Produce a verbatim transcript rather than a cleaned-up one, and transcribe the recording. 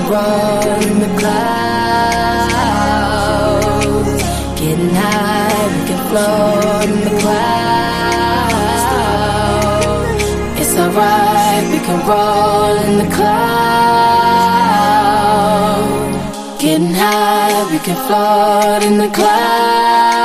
roll in the clouds. Getting high, we can float in the clouds. It's alright, we can roll in the clouds. Getting high, we can float in the clouds.